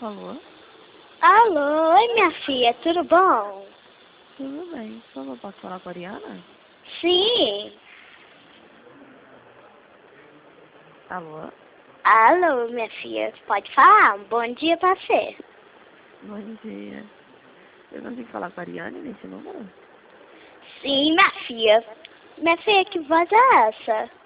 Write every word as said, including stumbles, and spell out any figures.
Alô? Alô, oi minha filha, tudo bom? Tudo bem. Por favor, posso falar com a Ariana? Sim. Alô? Alô, minha filha, pode falar? Um bom dia pra você. Bom dia. Eu consigo falar com a Ariane nesse número? Sim, minha filha. Minha filha, que voz é essa?